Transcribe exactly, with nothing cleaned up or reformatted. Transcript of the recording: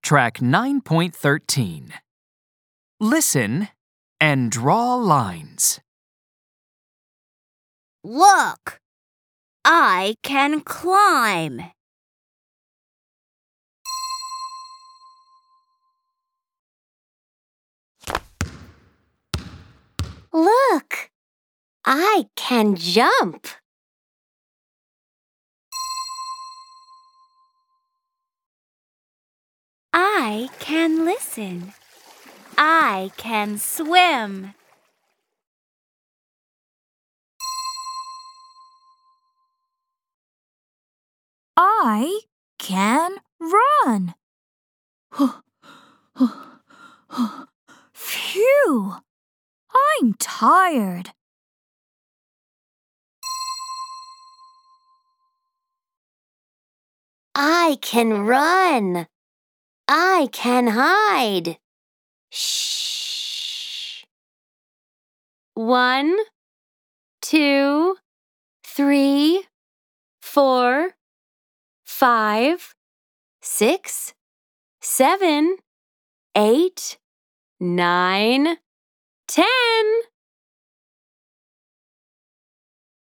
Track nine point thirteen. Listen and draw lines. Look! I can climb. Look! I can jump. I can listen. I can swim. I can run. Phew! I'm tired. I can run. I can hide. Shh. One, two, three, four, five, six, seven, eight, nine, ten.